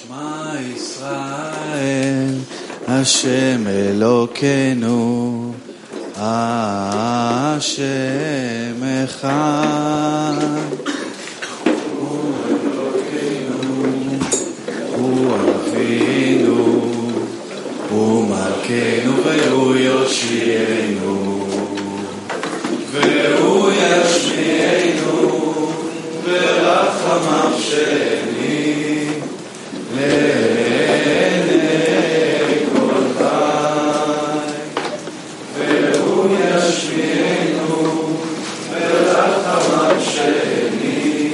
שמע ישראל, השם אלוקינו, השם אחד. הוא אלוקינו, הוא אבינו, הוא מלכנו והוא יושיענו, והוא ישמיענו ברחמיו שני לעיני כל חי, והוא ישמיענו ברחמיו שני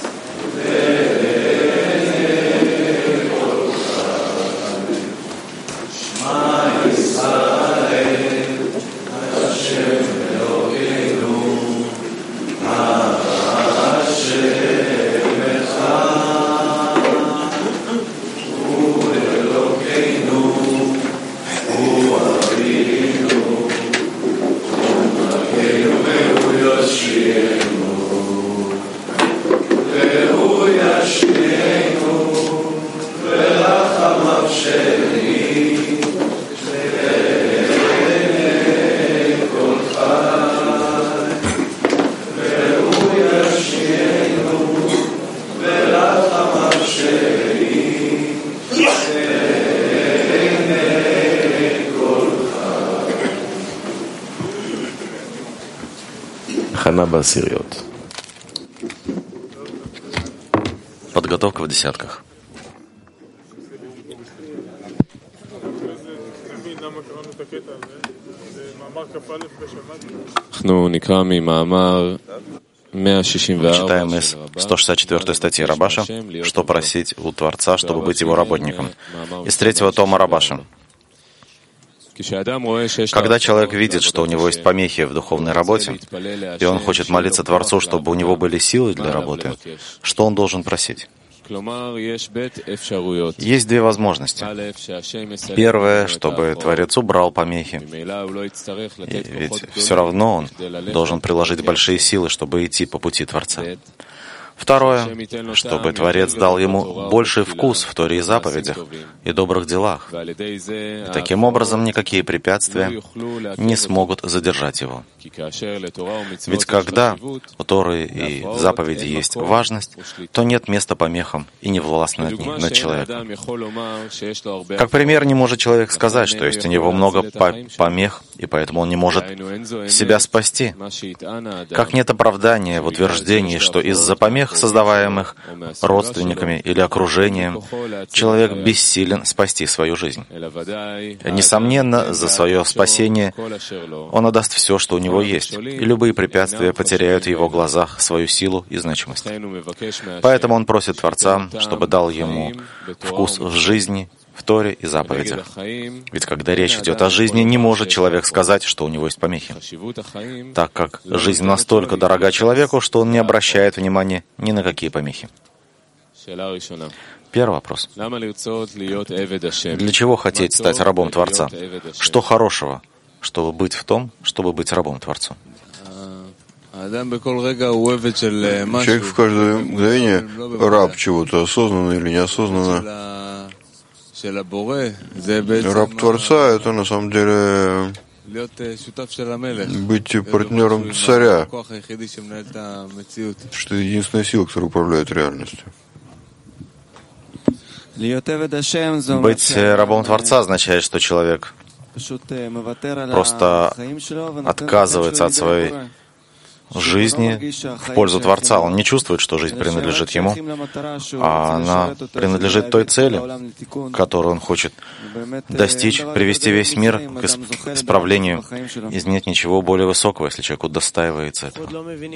לעיני כל חי. שמע ישראל, השם אלוקינו, השם אחד. הוא אלוקינו, הוא אבינו, הוא מלכנו והוא יושיענו, והוא ישמיענו ברחמיו שני לעיני כל חי, והוא ישמיענו ברחמיו שני לעיני כל חי. Хана Басириот. Подготовка в десятках. Читаем из 164 статьи Рабаша, что просить у Творца, чтобы быть его работником. Из 3-го тома Рабаша. Когда человек видит, что у него есть помехи в духовной работе, и он хочет молиться Творцу, чтобы у него были силы для работы, что он должен просить? Есть две возможности. Первое, чтобы Творец убрал помехи. Ведь все равно он должен приложить большие силы, чтобы идти по пути Творца. Второе, чтобы Творец дал ему больший вкус в Торе и заповедях и добрых делах. И таким образом никакие препятствия не смогут задержать его. Ведь когда у Торы и заповеди есть важность, то нет места помехам и не властны над человеком. Как пример, не может человек сказать, что есть у него много помех, и поэтому он не может себя спасти. Как нет оправдания в утверждении, что из-за помех, создаваемых родственниками или окружением, человек бессилен спасти свою жизнь. Несомненно, за свое спасение он отдаст все, что у него есть, и любые препятствия потеряют в его глазах свою силу и значимость. Поэтому он просит Творца, чтобы дал ему вкус в жизни, в Торе и заповедях. Ведь когда речь идет о жизни, не может человек сказать, что у него есть помехи, так как жизнь настолько дорога человеку, что он не обращает внимания ни на какие помехи. Первый вопрос. Для чего хотеть стать рабом Творца? Что хорошего, чтобы быть в том, чтобы быть рабом Творцу? Человек в каждое мгновение раб чего-то, осознанно или неосознанно. Раб Творца — это на самом деле быть партнером царя, что это единственная сила, которая управляет реальностью. Быть рабом Творца означает, что человек просто отказывается от своей жизни в пользу Творца. Он не чувствует, что жизнь принадлежит ему, а она принадлежит той цели, которую он хочет достичь, привести весь мир к исправлению. И нет ничего более высокого, если человек удостаивается этого.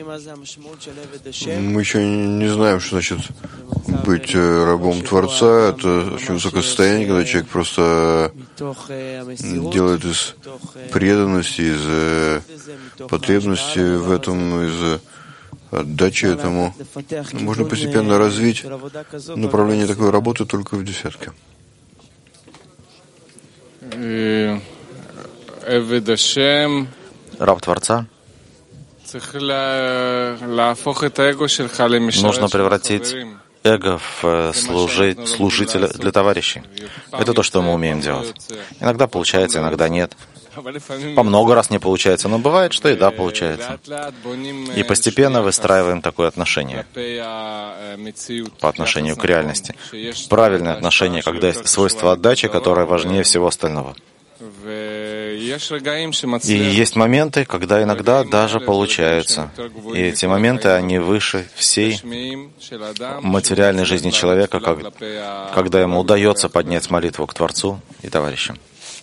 Мы еще не знаем, что значит быть рабом Творца. Это очень высокое состояние, когда человек просто делает из преданности, из потребности в этом, из отдачи этому. Можно постепенно развить направление такой работы только в десятке. Раб Творца. Нужно превратить эго в служителя для товарищей. Это то, что мы умеем делать. Иногда получается, иногда нет. По много раз не получается, но бывает, что и да, получается. И постепенно выстраиваем такое отношение по отношению к реальности. Правильное отношение, когда есть свойство отдачи, которое важнее всего остального. И есть моменты, когда иногда даже получается. И эти моменты, они выше всей материальной жизни человека, когда ему удается поднять молитву к Творцу и товарищам.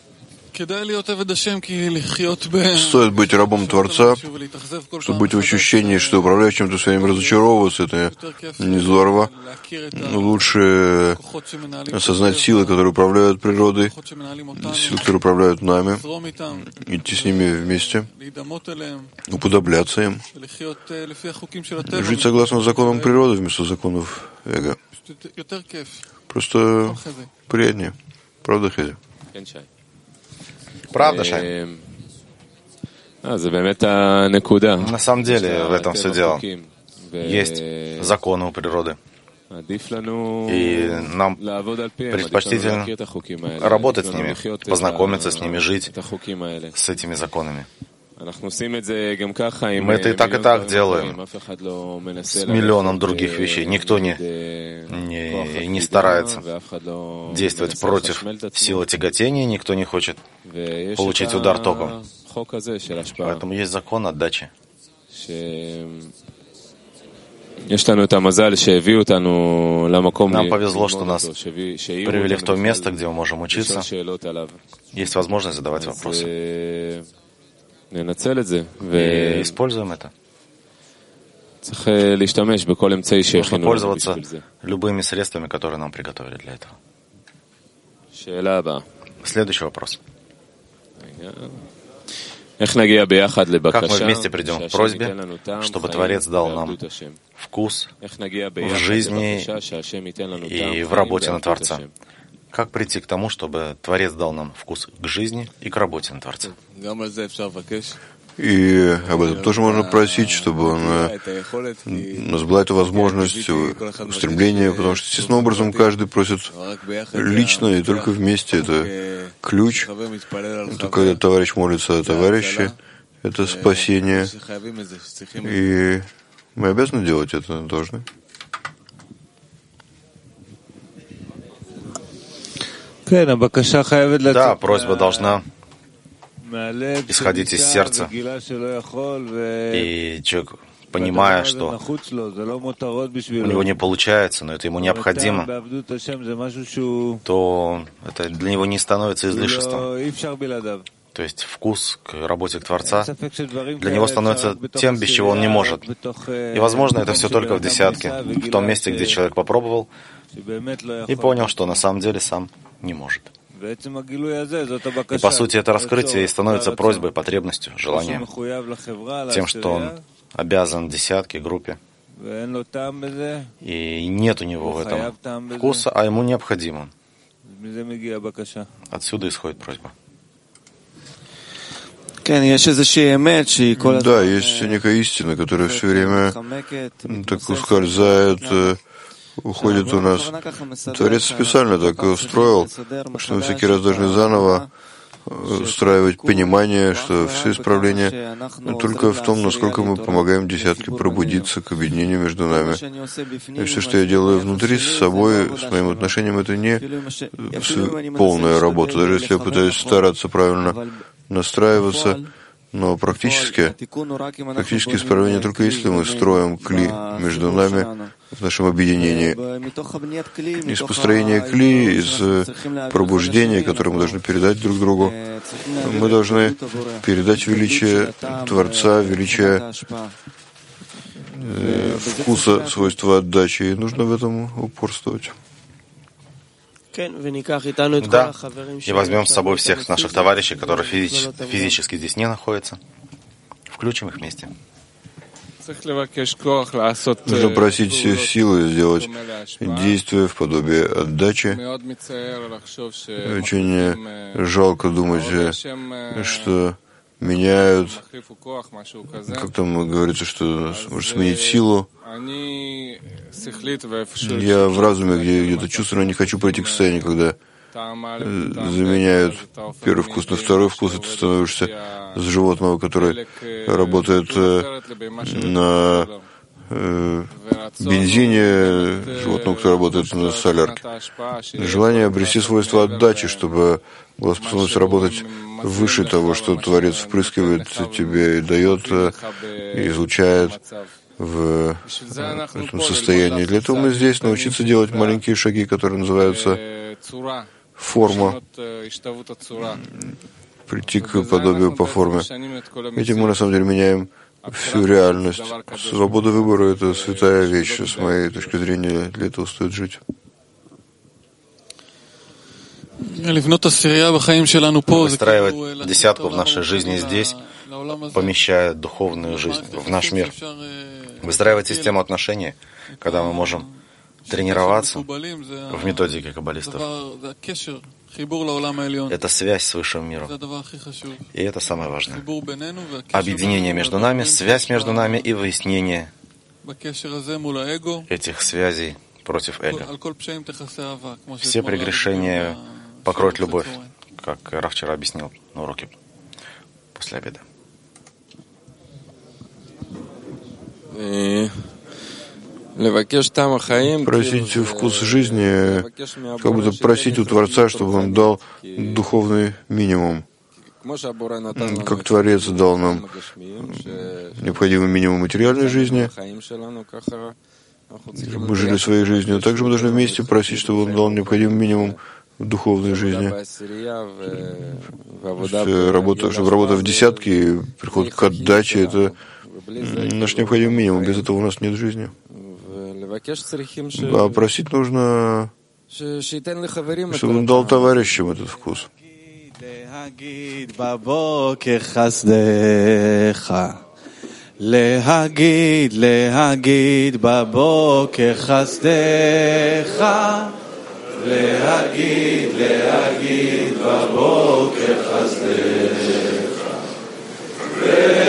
Стоит быть рабом Творца, чтобы быть в ощущении, что управляя чем-то своим, разочаровываться, это не здорово. Лучше осознать силы, которые управляют природой, силы, которые управляют нами, идти с ними вместе, уподобляться им, жить согласно законам природы вместо законов эго. Просто приятнее. Правда, Хези? Правда, Шай? На самом деле в этом все дело. Есть законы у природы. И нам предпочтительно работать с ними, познакомиться с ними, жить с этими законами. Мы это и так делаем с миллионом других вещей. Никто не старается действовать против силы тяготения, никто не хочет получить удар током. Поэтому есть закон отдачи. Нам повезло, что нас привели в то место, где мы можем учиться. Есть возможность задавать вопросы. И используем это. Нужно пользоваться любыми средствами, которые нам приготовили для этого. Следующий вопрос. Как мы вместе придем к просьбе, чтобы Творец дал нам вкус в жизни и в работе на Творца? Как прийти к тому, чтобы Творец дал нам вкус к жизни и к работе на Творца? И об этом тоже можно просить, чтобы у нас была эта возможность, устремление, потому что, естественным образом, каждый просит лично и только вместе. Это ключ. Это когда товарищ молится о товарище, это спасение. И мы обязаны делать это, должны. Да, просьба должна исходить из сердца. И человек, понимая, что у него не получается, но это ему необходимо, то это для него не становится излишеством. То есть вкус к работе Творца для него становится тем, без чего он не может. И, возможно, это все только в десятке, в том месте, где человек попробовал и понял, что на самом деле сам не может. И, по сути, это раскрытие и становится просьбой, потребностью, желанием, тем, что он обязан десятке, группе, и нет у него в этом вкуса, а ему необходимо. Отсюда исходит просьба. Да, есть некая истина, которая все время так ускользает, уходит у нас. Творец специально так устроил, что мы всякий раз должны заново устраивать понимание, что все исправления только в том, насколько мы помогаем десятке пробудиться к объединению между нами. И все, что я делаю внутри, с собой, с моим отношением, это не полная работа. Даже если я пытаюсь стараться правильно настраиваться, но практически исправление только если мы строим кли между нами в нашем объединении. Из построения кли, из пробуждения, которое мы должны передать друг другу, мы должны передать величие Творца, величие вкуса, свойства отдачи, и нужно в этом упорствовать. Да, и возьмем с собой всех наших товарищей, которые физически здесь не находятся, включим их вместе. Нужно просить силы сделать действия в подобие отдачи. Очень жалко думать, что меняют, как там говорится, что может сменить силу. Я в разуме, где-то чувствую, но не хочу прийти к состоянию, когда заменяют первый вкус на второй вкус, и ты становишься с животного, который работает на бензине, животного, которое работает на солярке. Желание обрести свойство отдачи, чтобы была способность работать выше того, что Творец впрыскивает тебе и дает, и излучает в этом состоянии. Для этого мы здесь научиться делать маленькие шаги, которые называются форма, прийти к подобию по форме. Этим мы на самом деле меняем всю реальность. Свобода выбора — это святая вещь, с моей точки зрения, для этого стоит жить. Выстраивать десятку в нашей жизни здесь, помещая духовную жизнь в наш мир. Выстраивать систему отношений, когда мы можем тренироваться в методике каббалистов. Это связь с высшим миром. И это самое важное. Объединение между нами, связь между нами и выяснение этих связей против эго. Все прегрешения покроет любовь, как Рав вчера объяснил на уроке после обеда. Просить вкус жизни, как будто просить у Творца, чтобы Он дал духовный минимум. Как Творец дал нам необходимый минимум материальной жизни, мы жили своей жизнью. Также мы должны вместе просить, чтобы Он дал необходимый минимум в духовной жизни. Чтобы работа в десятке, приход к отдаче — это наш необходимый минимум. Без этого у нас нет жизни. А просить нужно, чтобы Он дал товарищам этот вкус. להגיד בבוקר חסדך, להגיד בבוקר חסדך.